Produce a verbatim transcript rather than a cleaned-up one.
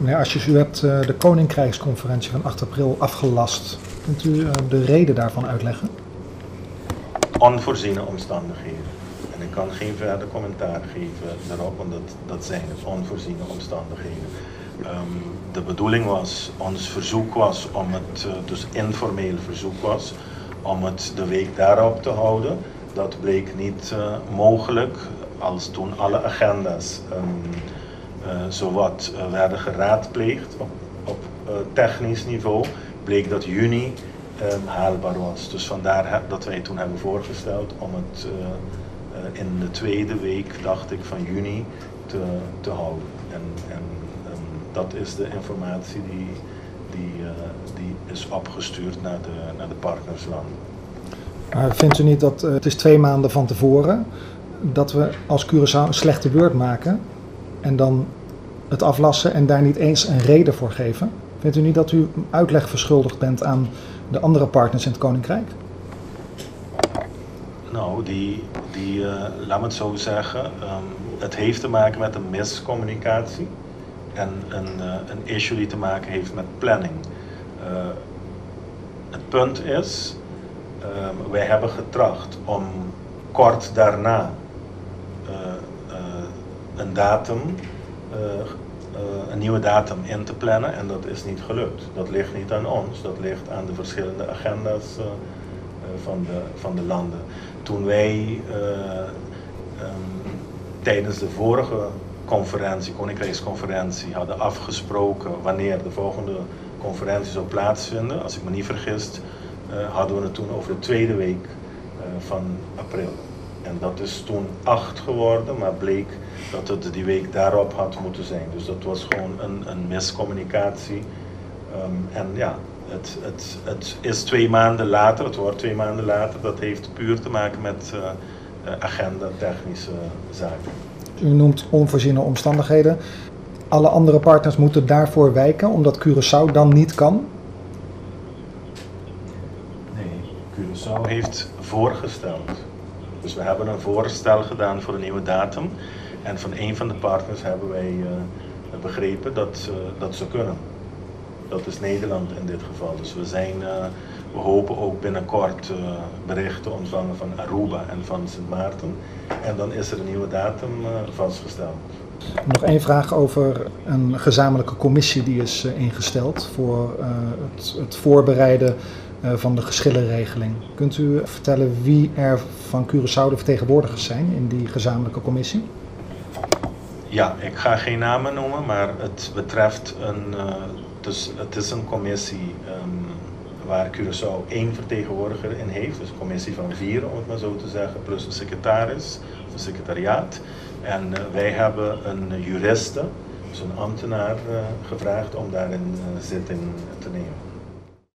Meneer Asjes, u hebt uh, de Koninkrijksconferentie van acht april afgelast. Kunt u uh, de reden daarvan uitleggen? Onvoorziene omstandigheden. En ik kan geen verder commentaar geven daarop, want dat, dat zijn het onvoorziene omstandigheden. Um, de bedoeling was, ons verzoek was om het, uh, dus informeel verzoek was, om het de week daarop te houden. Dat bleek niet uh, mogelijk, als toen alle agenda's um, uh, zowat uh, werden geraadpleegd op, op uh, technisch niveau, bleek dat juni um, haalbaar was. Dus vandaar dat wij toen hebben voorgesteld om het uh, uh, in de tweede week, dacht ik, van juni te, te houden. En, en um, dat is de informatie die, die, uh, die is opgestuurd naar de, naar de partnerslanden. Maar vindt u niet dat uh, het is twee maanden van tevoren dat we als Curaçao een slechte beurt maken en dan het aflassen en daar niet eens een reden voor geven? Vindt u niet dat u uitleg verschuldigd bent aan de andere partners in het Koninkrijk? Nou, die, die uh, laat me het zo zeggen, um, het heeft te maken met een miscommunicatie en een, uh, een issue die te maken heeft met planning. Uh, het punt is, Um, wij hebben getracht om kort daarna uh, uh, een datum, uh, uh, een nieuwe datum in te plannen en dat is niet gelukt. Dat ligt niet aan ons, dat ligt aan de verschillende agenda's uh, uh, van, de, van de landen. Toen wij uh, um, tijdens de vorige conferentie, Koninkrijksconferentie, hadden afgesproken wanneer de volgende conferentie zou plaatsvinden, als ik me niet vergis, Uh, hadden we het toen over de tweede week uh, van april. En dat is toen acht geworden, maar bleek dat het die week daarop had moeten zijn. Dus dat was gewoon een, een miscommunicatie. Um, en ja, het, het, het is twee maanden later, het wordt twee maanden later. Dat heeft puur te maken met uh, uh, agenda-technische zaken. U noemt onvoorziene omstandigheden. Alle andere partners moeten daarvoor wijken, omdat Curaçao dan niet kan? Curaçao heeft voorgesteld. Dus we hebben een voorstel gedaan voor een nieuwe datum. En van een van de partners hebben wij uh, begrepen dat, uh, dat ze kunnen. Dat is Nederland in dit geval. Dus we, zijn, uh, we hopen ook binnenkort uh, berichten ontvangen van Aruba en van Sint Maarten. En dan is er een nieuwe datum uh, vastgesteld. Nog één vraag over een gezamenlijke commissie die is uh, ingesteld voor uh, het, het voorbereiden van de geschillenregeling. Kunt u vertellen wie er van Curaçao de vertegenwoordigers zijn in die gezamenlijke commissie? Ja, ik ga geen namen noemen, maar het betreft een, uh, dus het is een commissie um, waar Curaçao één vertegenwoordiger in heeft, dus een commissie van vier om het maar zo te zeggen, plus een secretaris, of een secretariaat. En uh, wij hebben een juriste, dus een ambtenaar uh, gevraagd om daarin uh, zitting te nemen.